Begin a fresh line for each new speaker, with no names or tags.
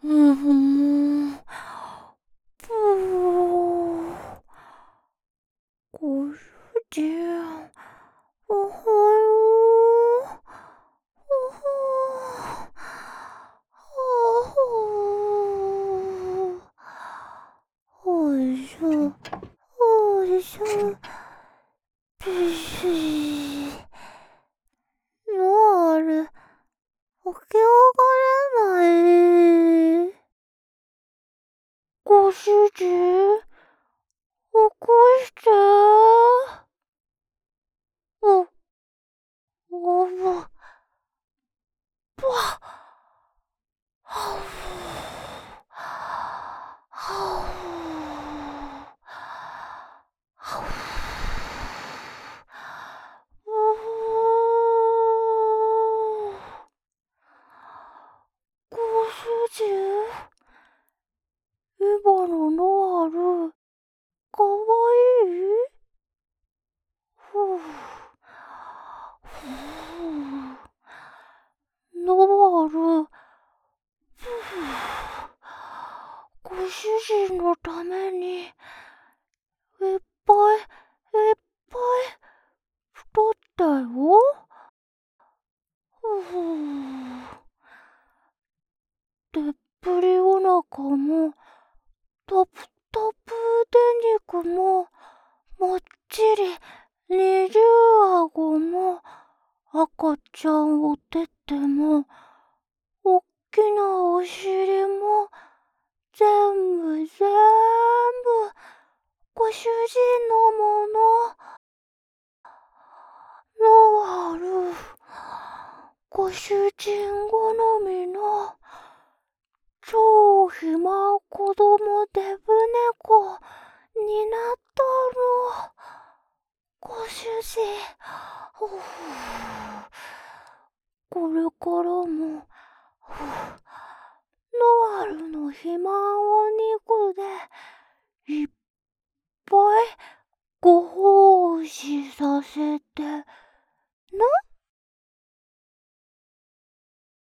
うふん。ぷー。ご主人、おはよう。おはおいしょ、おいしょ。ピシー。ノアル、起き上がれない。ご主人、起こして。お、おぶ、ぽわ。はう。はう。はう。ご主人、今のノアル、かわいい？ふう。ふう。ノアル、ふう。ご主人のために、いっぱい、いっぱい、太ったよ。ふう。でっぷりお腹も、たぷたぷで肉も、もっちり、二重顎も、赤ちゃんおてても、おっきなお尻も、全部全部、ご主人のもの。ノアル、ご主人好みの、超肥満子供デブ猫になったの。ご主人、これからも、ノアルの肥満お肉で、いっぱいご奉仕させて、な。